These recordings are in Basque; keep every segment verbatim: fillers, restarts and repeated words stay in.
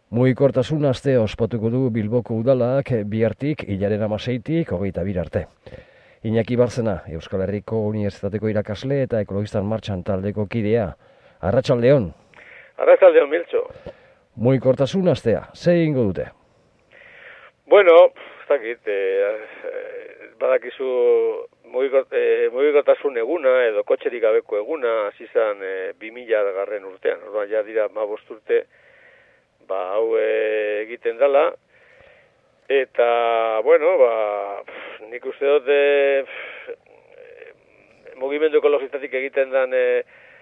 Mugikortasun astea ospatuko du Bilboko udalak bihartik hilaren hamaseitik hogeita bir arte. Iñaki Barzena, Euskal Herriko Unibertsitateko irakasle eta Ekologistan Martxan taldeko kidea. Arratsaldeon. Arratsaldeon, Miltxo. Mugikortasun astea, ze egingo dute? Bueno, ez dakit, eh, badakizu mugikort, eh, mugikortasun eguna edo kotxerik gabeko eguna hasi izan eh, bi mila garren urtean. Orduan ja dira hamabost urte ba hau eh, egiten dela. Eta, bueno, ba, nik uste dut eh, mugimendu ekologistatik egiten den eh,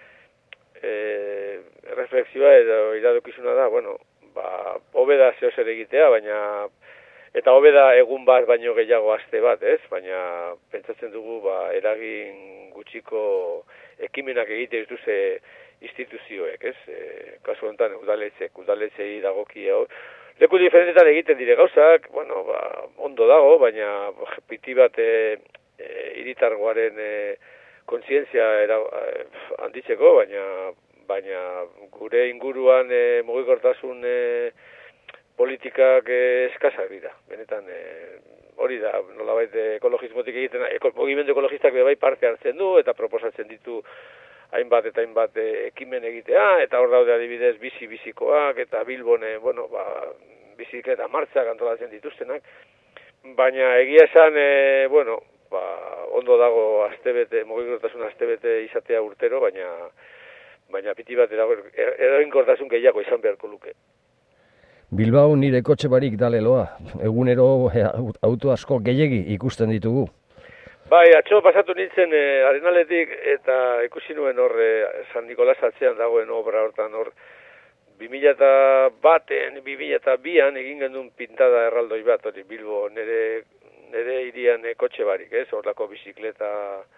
eh, reflexioa edo iradokizuna da, bueno, ba, hobeda zehozer egitea, baina eta hobeda egun bat baino gehiago aste bat, ez? Baina pentsatzen dugu ba, eragin gutxiko ekimenak egite dituzte instituzioek, ez? E, kasu honetan udaletxek, udaletxei dagokie hau. Leku diferentetan egiten dire gauzak, bueno, ba, ondo dago, baina piti bat e, e, hiritargoaren e, kontzientzia era, e, handitzeko, baina baina gure inguruan e, mugikortasun e, politikak eh, eskasak dira. Benetan eh, hori da, nolabait ekologismotik egiten, eko, mugimendu ekologistak bai parte hartzen du eta proposatzen ditu hainbat eta hainbat eh, ekimen egitea, eta hor daude adibidez bizi-bizikoak eta Bilbon, eh, bueno, ba, bizikleta martxak antolatzen dituztenak, baina egia esan, eh, bueno, ba, ondo dago astebete, mugikortasun astebete izatea urtero, baina baina piti bat eraginkortasun gehiago izan beharko luke. Bilbao nire kotxe barik daleloa, egunero auto asko gehiegi ikusten ditugu. Bai, atxo pasatu nintzen e, Arenaletik eta ikusi nuen hor e, San Nikolas atzean dagoen obra hortan hor bi mila baten, bi mila bian egin gendun pintada erraldoi bat, hori Bilbo nire, nire irian e, kotxe barik, ez, horlako bizikleta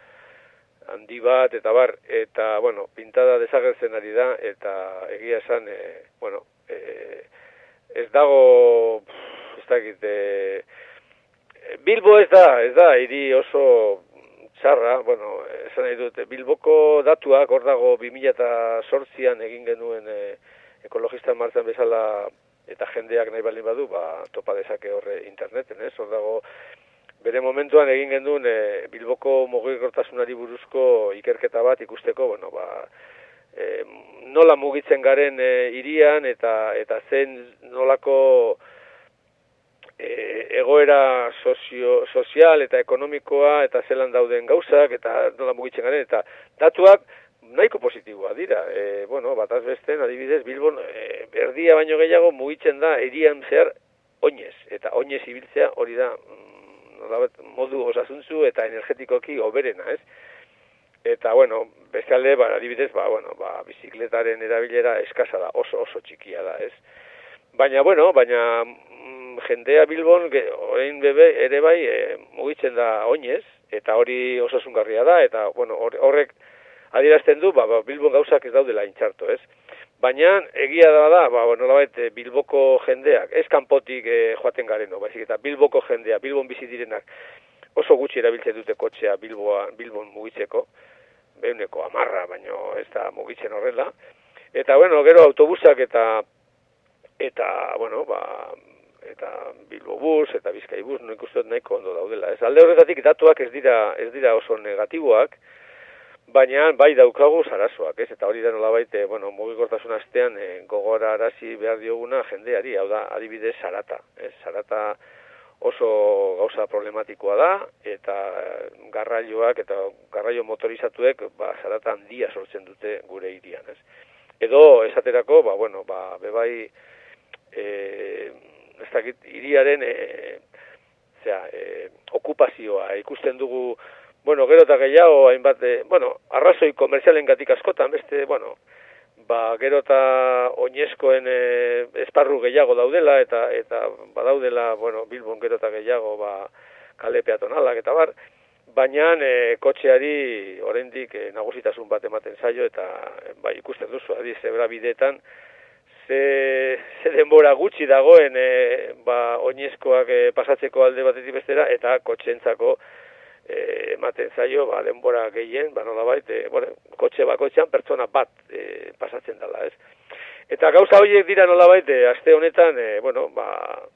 handi bat, eta bar, eta, bueno, pintada desagertzen ari da, eta egia esan, e, bueno, e, ez dago, ez dakit, e, Bilbo ez da, ez da, hiri oso txarra, bueno, esan nahi dut, Bilboko datuak hor dago bi mila zortzian egin genuen e, ekologistan martxan bezala eta jendeak nahi baldin badu, ba, topa dezake horre interneten, ez? Hor dago, bere momentuan egin genuen e, Bilboko mugikortasunari buruzko ikerketa bat ikusteko, bueno, ba, E, nola mugitzen garen e, irian eta eta zen nolako e, egoera sozio, sozial eta ekonomikoa eta zelan dauden gauzak eta nola mugitzen garen eta datuak nahiko positiboa dira. E, bueno, bataz besten adibidez Bilbon e, erdia baino gehiago mugitzen da irian zehar oinez eta oinez ibiltzea hori da mm, modu osasuntsu eta energetikoki hoberena, ez? Eta, bueno, bestalde, ba, adibidez, ba, bueno, ba, bizikletaren erabilera eskasa da, oso oso txikia da, ez? Baina, bueno, baina mm, jendea Bilbon, orain bebe, ere bai, e, mugitzen da oinez, eta hori osasungarria da, eta, bueno, horrek adierazten du, ba, ba, Bilbon gauzak ez daudela intxarto, ez? Baina, egia da da, ba, bueno, labait, Bilboko jendeak, ez kanpotik e, joaten gareno, baizik, eta Bilboko jendea, Bilbon bizi direnak, oso gutxi erabiltzen dute kotxea Bilboa, Bilbon mugitzeko, behuneko amarra, baino ez da mugitzen horrela. Eta, bueno, gero autobusak eta, eta bueno, ba, eta Bilbobus eta Bizkaibus, no ikustot nahiko ondo daudela. Ez alde horretatik datuak ez dira, ez dira oso negatiboak, baina bai daukagu zarazoak, ez? Eta hori da nolabait, bueno, mugikortasun astean e, gogora arazi behar dioguna jendeari, hau da, adibidez, zarata, ez? Zarata oso gauza problematikoa da, eta garraioak eta garraio motorizatuek ba, zarata handia sortzen dute gure hirian, ez? Edo, esaterako, ba, bueno, ba, bebai, e, ez dakit, hiriaren, e, zera, e, okupazioa ikusten dugu, bueno, gero eta gehiago, hainbat, e, bueno, arrazoi komerzialen gatik askotan, beste, bueno, ba, gero eta oinezkoen e, esparru gehiago daudela, eta eta badaudela, bueno, Bilbon gero eta gehiago, ba, kale peatonalak eta bar, baina e, kotxeari oraindik e, nagusitasun bat ematen zaio, eta ba, ikusten duzu, adi, zebra bideetan, ze, ze denbora gutxi dagoen e, ba, oinezkoak e, pasatzeko alde batetik bestera, eta kotxeentzako E, ematen zaio, ba, denbora gehien, ba, nolabait, e, bueno, kotxe bakoitzean pertsona bat e, pasatzen dela, ez? Eta gauza horiek dira nolabait, e, aste honetan, e, bueno, ba,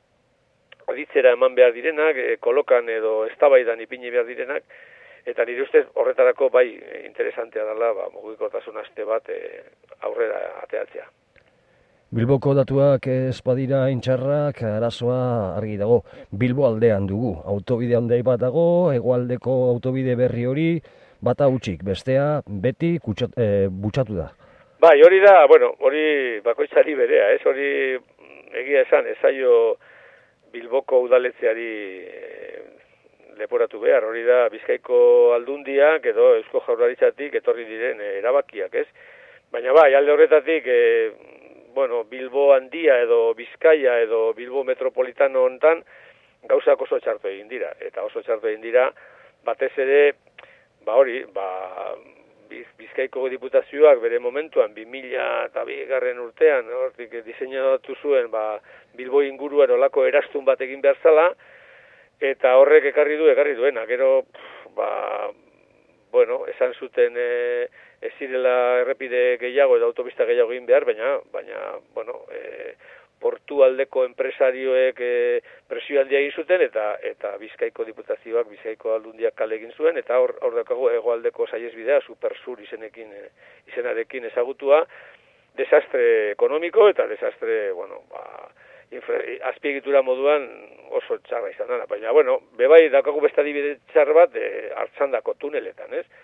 aditzera eman behar direnak, e, kolokan edo eztabaidan ipini behar direnak, eta nire ustez horretarako bai interesantea dela, ba, mugikortasun aste bat e, aurrera ateatzea. Bilboko datuak ez badira intxarrak, arazoa argi dago. Bilbo aldean dugu, autobide handai bat dago, hegoaldeko autobide berri hori, bata hutsik, bestea beti kutsat, e, butxatu da. Bai, hori da, bueno, hori bakoitzari berea, ez hori egia esan, ezaio Bilboko udaletzeari e, leporatu behar, hori da Bizkaiko aldundiak edo Eusko Jaurlaritzatik etorri diren e, erabakiak, ez? Baina bai, alde horretatik, e, bueno, Bilbo handia edo Bizkaia edo Bilbo metropolitano hontan gauzak oso txartu egin dira, eta oso txartu egin dira, batez ere, ba hori, ba, Bizkaiko diputazioak bere momentuan, bi mila eta bigarren urtean, hortik diseinatu zuen, ba, Bilbo inguruan olako erastun bat egin behar zala, eta horrek ekarri du, ekarri duena, gero, ba, bueno, esan zuten e, ez zirela errepide gehiago edo autopista gehiago egin behar, baina, baina bueno, e, portu aldeko enpresarioek e, presio handia egin zuten, eta eta Bizkaiko diputazioak, Bizkaiko aldundiak kale egin zuen, eta hor, hor dakago hegoaldeko saihesbidea, Supersur izenekin, e, izenarekin ezagutua, desastre ekonomiko eta desastre, bueno, ba, infra, azpiegitura moduan oso txarra izan dana, baina, bueno, bebai dakagu beste adibide txar bat e, hartzandako tuneletan, ez?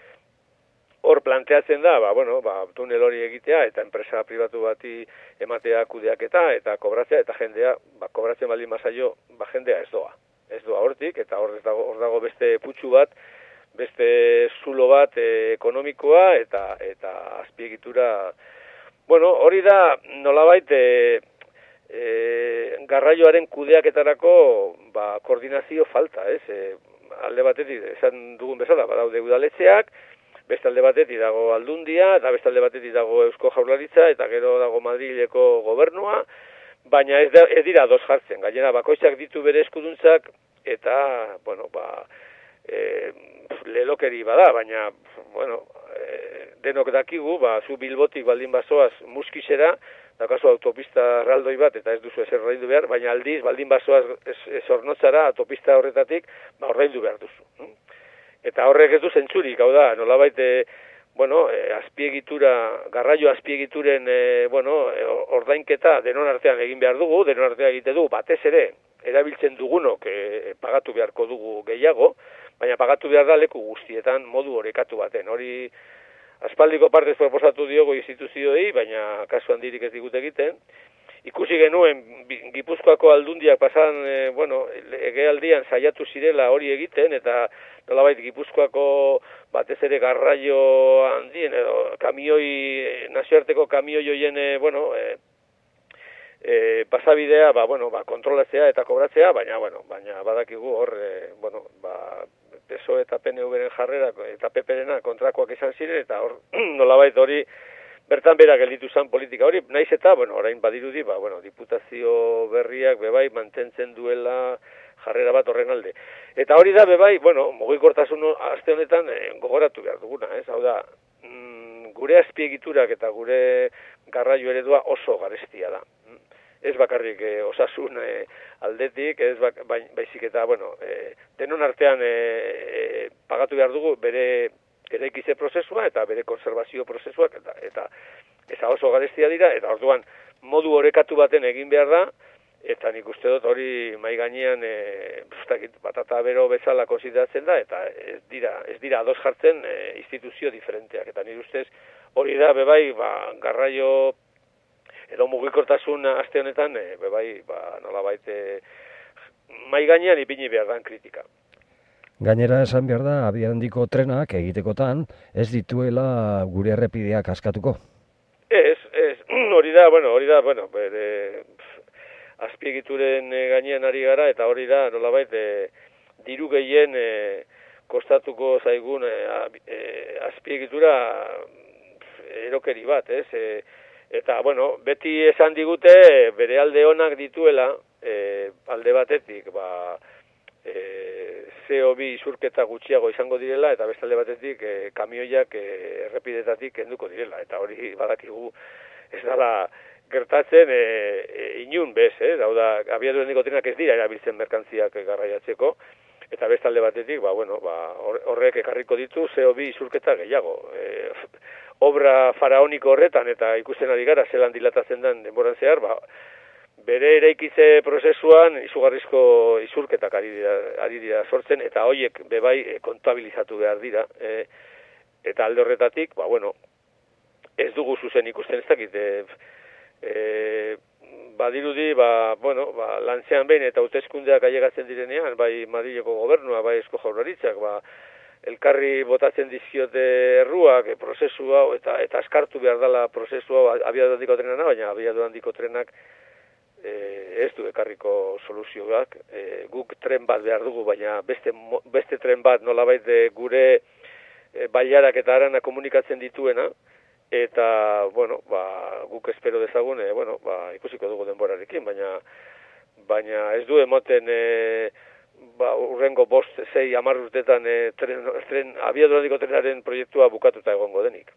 Hor planteatzen da, ba, bueno, ba, tunel hori egitea eta enpresa pribatu bati ematea kudeaketa eta kobratzea, eta jendea, ba, kobratzen baldin mazaio, ba, jendea ez doa. Ez doa hortik, eta hor dago, hor dago beste putxu bat, beste zulo bat e, ekonomikoa eta eta azpiegitura. Bueno, hori da nolabait e, e, garraioaren kudeaketarako ba, koordinazio falta, ez? E, alde batetik, esan dugun bezala, badaude udaletxeak, beste alde batetik dago aldundia, eta beste alde batetik dago Eusko Jaurlaritza, eta gero dago Madrileko gobernua, baina ez, da, ez dira dos jartzen. Gainera, bakoitzak ditu bere eskuduntzak, eta, bueno, ba, e, lelokeri bada, baina, bueno, e, denok dakigu, ba, zu Bilbotik baldin bazoaz muskizera, dakazu autopista erraldoi bat, eta ez duzu ezer ordaindu behar, baina aldiz, baldin bazoaz ez, ez ornotzara, autopista horretatik, ba, ordaindu behar duzu. Eta horrek ez du zentzurik, hau da, nolabait, e, bueno, e, azpiegitura, garraio azpiegituren, e, bueno, e, ordainketa denon artean egin behar dugu, denon artean egite dugu, batez ere, erabiltzen dugunok e, pagatu beharko dugu gehiago, baina pagatu behar da leku guztietan modu orekatu baten. Hori aspaldiko partez proposatu diogo instituzioei, baina kasu handirik ez digut egiten. Ikusi genuen Gipuzkoako aldundiak pasan, e, bueno, egealdian saiatu zirela hori egiten, eta nolabait Gipuzkoako batez ere garraio handien, edo kamioi, nazioarteko kamioi joien, e, bueno, e, e, pasabidea, ba, bueno, ba, kontrolatzea eta kobratzea, baina, bueno, baina badakigu hor, e, bueno, ba, P S O E eta P N V-ren jarrera eta P P-rena kontrakoak izan ziren, eta hor, nolabait hori, bertan bera gelditu zen politika hori, naiz eta, bueno, orain badirudi, ba, bueno, diputazio berriak bebai mantentzen duela jarrera bat horren alde. Eta hori da bebai, bueno, mugikortasun aste honetan eh, gogoratu behar duguna, ez? Hau da, mm, gure azpiegiturak eta gure garraio eredua oso garestia da. Ez bakarrik eh, osasun eh, aldetik, ez bak, baizik eta, bueno, eh, denon artean eh, eh, pagatu behar dugu bere eraikize prozesua eta bere konservazio prozesuak, eta, eta eza oso garestia dira, eta orduan modu orekatu baten egin behar da, eta nik uste dut hori mai gainean e, batata bero bezala konsideratzen da, eta ez dira, ez dira ados jartzen e, instituzio diferenteak, eta nire ustez hori da bebai ba, garraio edo mugikortasun aste honetan e, bebai ba, nolabait e, mai gainean ipini behar dan kritika. Gainera esan behar da, abiadandiko trenak egitekotan ez dituela gure errepideak askatuko. Ez, ez, hori da, bueno, hori da, bueno, bere, azpiegituren gainean ari gara, eta hori da, nolabait, e, diru gehien e, kostatuko zaigun e, e, azpiegitura erokeri bat, ez? E, eta, bueno, beti esan digute bere alde onak dituela, e, alde batetik, ba, E, C O bi isurketa gutxiago izango direla, eta beste alde batetik e, kamioiak e, errepidetatik kenduko direla, eta hori badakigu ez dala gertatzen e, e, inun bez, eh? Hau da, abiadura handiko trenak ez dira erabiltzen merkantziak garraiatzeko, eta bestalde batetik, ba, bueno, ba, horrek ekarriko ditu C O bi isurketa gehiago. E, obra faraoniko horretan, eta ikusten ari gara, zelan dilatatzen den denboran zehar, ba, bere eraikitze prozesuan izugarrizko isurketak ari dira, ari dira sortzen, eta hoiek bebai kontabilizatu behar dira. E, eta alde horretatik, ba, bueno, ez dugu zuzen ikusten ez dakit, e, e, badirudi, ba, bueno, ba, lantzean behin eta hauteskundeak ailegatzen direnean, bai Madrileko gobernua, bai Eusko Jaurlaritzak, ba, elkarri botatzen dizkiote erruak, e, prozesu hau, eta eta askartu behar dela prozesu hau abiadura handiko trenana, baina abiadura handiko trenak e, ez du ekarriko soluzioak. E, guk tren bat behar dugu, baina beste, beste tren bat nolabait gure e, bailarak eta arana komunikatzen dituena, eta, bueno, ba, guk espero dezagun, e, bueno, ba, ikusiko dugu denborarekin, baina baina ez du emoten e, ba, urrengo bost, zei, hamar urtetan e, tren, tren, abiadura handiko trenaren proiektua bukatuta egongo denik.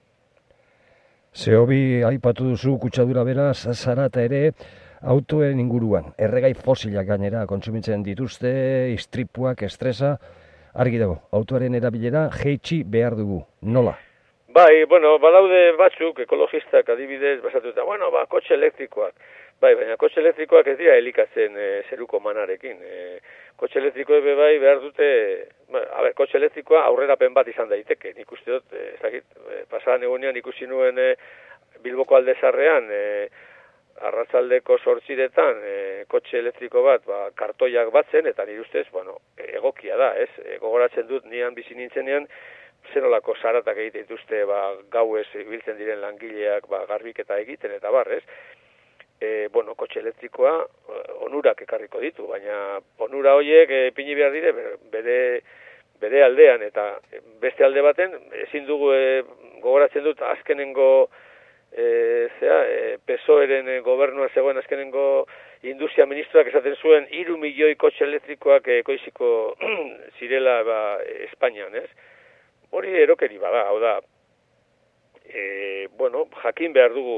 Zehobi aipatu duzu kutsadura beraz, zarata ere, autoen inguruan, erregai fosilak gainera kontsumitzen dituzte, istripuak, estresa, argi dago, autoaren erabilera jeitsi behar dugu, nola? Bai, bueno, balaude batzuk, ekologistak adibidez, basatuta, bueno, ba, kotxe elektrikoak. Bai, baina kotxe elektrikoak ez dira elikatzen e, zeruko manarekin. E, kotxe elektrikoek be bai behar dute, ba, a ber, kotxe elektrikoa aurrerapen bat izan daiteke. Nik uste dut, e, ez dakit, e, pasadan egunean ikusi nuen e, Bilboko aldezarrean, e, arratsaldeko zortziretan, e, kotxe elektriko bat, ba, kartoiak batzen, eta nire ustez, bueno, egokia da, ez? E, gogoratzen dut, nian bizi nintzenean, zenolako zaratak egiten dituzte, ba, gauez biltzen diren langileak, ba, garbiketa egiten, eta bar, ez? E, bueno, kotxe elektrikoa onurak ekarriko ditu, baina onura horiek e, pini behar dire bere, bere aldean, eta beste alde baten, ezin dugu e, gogoratzen dut azkenengo e, zera, e, P S O E-ren e, gobernua zegoen azkenengo industria ministroak esaten zuen hiru milioi kotxe elektrikoak ekoiziko zirela ba, Espainian, ez? Hori erokeri bada, hau da, e, bueno, jakin behar dugu,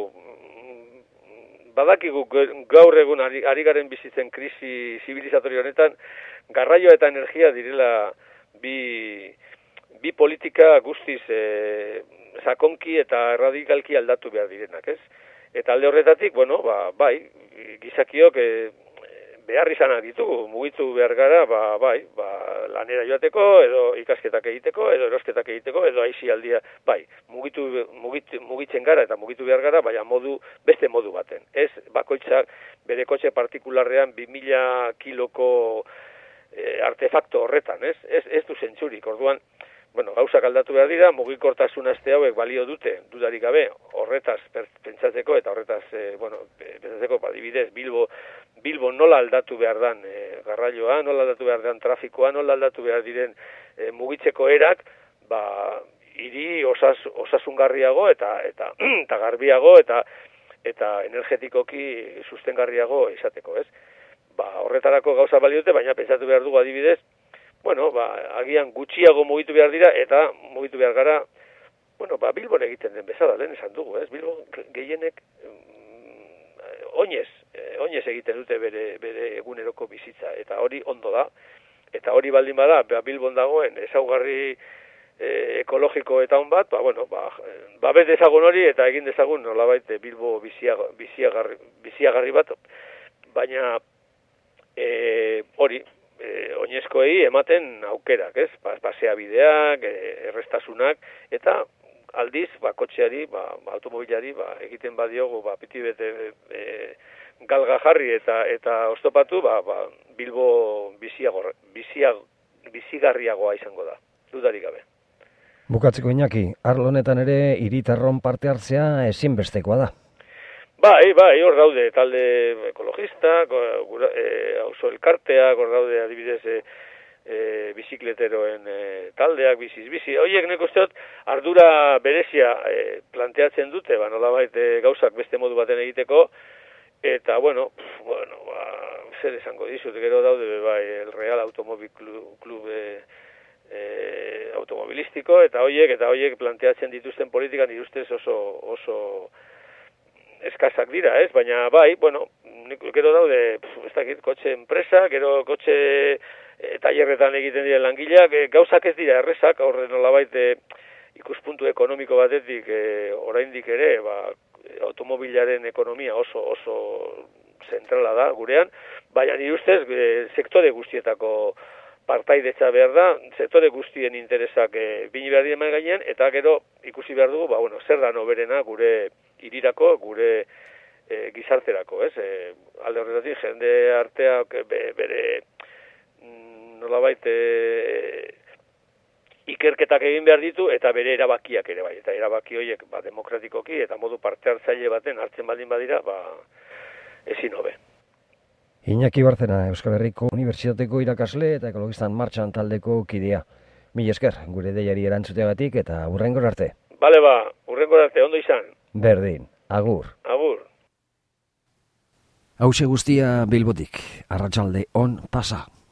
badakigu gaur egun ari, ari garen bizitzen krisi zibilizatorio honetan, garraioa eta energia direla bi, bi politika guztiz e, sakonki eta radikalki aldatu behar direnak, ez? Eta alde horretatik, bueno, ba, bai, gizakiok e, behar izanak ditugu, mugitu behar gara, ba, bai, ba, lanera joateko, edo ikasketak egiteko, edo erosketak egiteko, edo aisialdia, bai, mugitu, mugit, mugitzen gara eta mugitu behar gara, baina modu, beste modu baten. Ez, bakoitzak bere kotxe partikularrean bi mila kiloko e, artefakto horretan, ez? Ez, ez du zentzurik, orduan, bueno, gauzak aldatu behar dira, mugikortasun aste hauek balio dute, dudarik gabe, horretaz pentsatzeko, eta horretaz, e, bueno, pentsatzeko, adibidez, Bilbo, Bilbo nola aldatu behar dan e, garraioa, nola aldatu behar dan trafikoa, nola aldatu behar diren e, mugitzeko erak, ba, hiri osas, osasungarriago eta eta eta garbiago eta eta energetikoki sustengarriago izateko, ez? Ba, horretarako gauza balio dute, baina pentsatu behar dugu adibidez, bueno, ba, agian gutxiago mugitu behar dira, eta mugitu behar gara, bueno, ba, Bilbon egiten den bezala, lehen esan dugu, ez? Bilbon gehienek mm, oinez, eh, oinez egiten dute bere, bere eguneroko bizitza, eta hori ondo da, eta hori baldin bada, ba, Bilbon dagoen ezaugarri eh, ekologiko eta on bat, ba, bueno, ba, ba bez dezagun hori, eta egin dezagun nolabait Bilbo biziagarri, biziagarri, biziagarri bat, baina eh, hori, E, oinezkoei ematen aukerak, ez? Pasea bideak, e, errestasunak, eta aldiz, ba, kotxeari, ba, automobilari, ba, egiten badiogu, ba, piti bete e, galga jarri eta eta oztopatu, ba, ba, Bilbo biziagor, biziag, bizigarriagoa izango da, dudarik gabe. Bukatzeko Iñaki, arlo honetan ere hiritarron parte hartzea ezinbestekoa da. Bai, bai, hor daude talde ekologista, e, auzo elkarteak, hor daude adibidez e, e, bizikleteroen e, taldeak, biziz bizi. Horiek nik uste dut ardura berezia e, planteatzen dute, ba, nolabait e, gauzak beste modu baten egiteko, eta, bueno, pf, bueno, ba, zer esango dizut, gero daude, bai, el Real Automobil Club, Club e, e, automobilistiko, eta horiek, eta horiek planteatzen dituzten politika nire ustez oso, oso eskazak dira, ez? Baina bai, bueno, gero daude, ez dakit, kotxe enpresa, gero kotxe e, tailerretan egiten diren langileak, e, gauzak ez dira errezak, horren nolabait e, ikuspuntu ekonomiko batetik e, oraindik ere, ba, automobilaren ekonomia oso oso zentrala da gurean, baina nire ustez e, sektore guztietako partaidetza behar da, sektore guztien interesak e, bini behar diren gainean, eta gero ikusi behar dugu, ba, bueno, zer da noberena gure hirirako, gure e, gizarterako, ez? E, alde horretatik, jende arteak be, bere nolabait e, ikerketak egin behar ditu, eta bere erabakiak ere bai, eta erabaki horiek ba, demokratikoki, eta modu parte hartzaile baten hartzen baldin badira, ba, ezin hobe. Iñaki Bárcena, Euskal Herriko Unibertsitateko irakasle eta ekologistan martxan taldeko kidea. Mila esker, gure deiari erantzuteagatik eta hurrengor arte. Bale ba, hurrengor arte, ondo izan. Berdin, agur. Agur. Hauxe guztia Bilbotik, arratsalde on pasa.